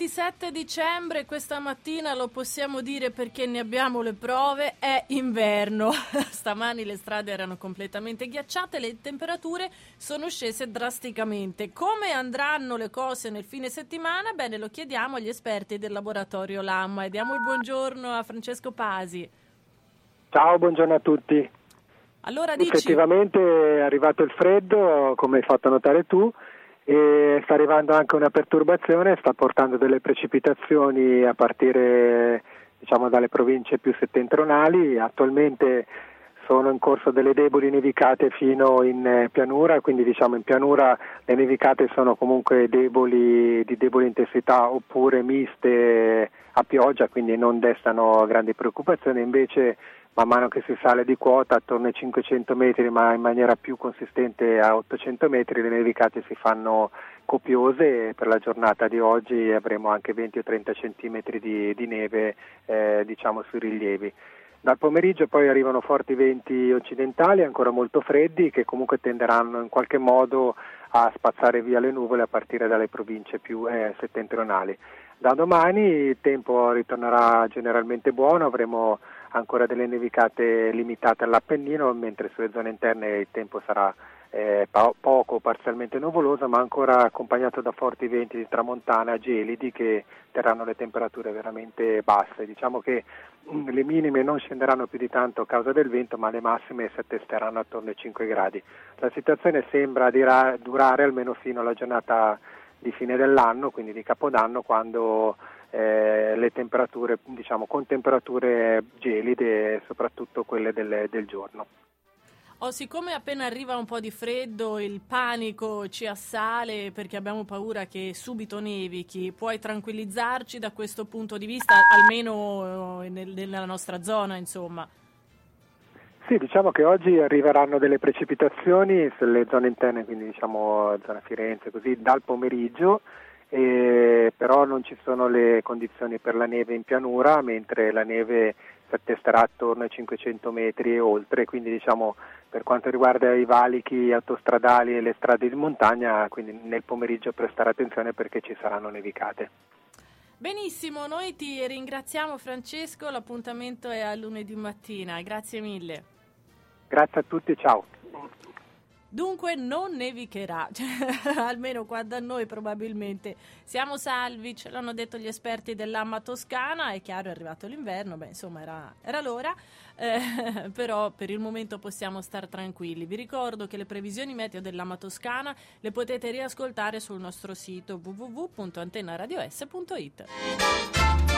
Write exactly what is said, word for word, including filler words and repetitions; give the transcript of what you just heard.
ventisette dicembre, questa mattina lo possiamo dire perché ne abbiamo le prove, è inverno. Stamani le strade erano completamente ghiacciate, le temperature sono scese drasticamente. Come andranno le cose nel fine settimana? Bene, lo chiediamo agli esperti del laboratorio Lamma e diamo il buongiorno a Francesco Pasi. Ciao, buongiorno a tutti. Allora dici... Effettivamente è arrivato il freddo, come hai fatto notare tu, e sta arrivando anche una perturbazione, sta portando delle precipitazioni a partire diciamo dalle province più settentrionali. Attualmente sono in corso delle deboli nevicate fino in pianura, quindi diciamo in pianura le nevicate sono comunque deboli, di debole intensità oppure miste a pioggia, quindi non destano grandi preoccupazioni. Invece man mano che si sale di quota attorno ai cinquecento metri, ma in maniera più consistente a ottocento metri, le nevicate si fanno copiose e per la giornata di oggi avremo anche venti o trenta centimetri di, di neve eh, diciamo sui rilievi. Dal pomeriggio poi arrivano forti venti occidentali ancora molto freddi che comunque tenderanno in qualche modo a spazzare via le nuvole a partire dalle province più eh, settentrionali. Da domani il tempo ritornerà generalmente buono, avremo ancora delle nevicate limitate all'Appennino, mentre sulle zone interne il tempo sarà eh, po- poco parzialmente nuvoloso, ma ancora accompagnato da forti venti di tramontana gelidi che terranno le temperature veramente basse. Diciamo che mh, le minime non scenderanno più di tanto a causa del vento, ma le massime si attesteranno attorno ai cinque gradi. La situazione sembra dira- durare almeno fino alla giornata di fine dell'anno, quindi di Capodanno, quando eh, le temperature, diciamo, con temperature gelide, soprattutto quelle del, del giorno. Oh, siccome appena arriva un po' di freddo il panico ci assale perché abbiamo paura che subito nevichi, puoi tranquillizzarci da questo punto di vista, almeno nel, nella nostra zona, insomma? Sì, diciamo che oggi arriveranno delle precipitazioni sulle zone interne, quindi diciamo zona Firenze, così dal pomeriggio, eh, però non ci sono le condizioni per la neve in pianura, mentre la neve si attesterà attorno ai cinquecento metri e oltre, quindi diciamo per quanto riguarda i valichi autostradali e le strade di montagna, quindi nel pomeriggio prestare attenzione perché ci saranno nevicate. Benissimo, noi ti ringraziamo Francesco, l'appuntamento è a lunedì mattina, grazie mille. Grazie a tutti, ciao. Dunque non nevicherà, cioè, almeno qua da noi probabilmente siamo salvi, ce l'hanno detto gli esperti dell'Amma Toscana, è chiaro è arrivato l'inverno, beh insomma era, era l'ora, eh, però per il momento possiamo star tranquilli. Vi ricordo che le previsioni meteo dell'Amma Toscana le potete riascoltare sul nostro sito w w w punto antenna radio s punto i t.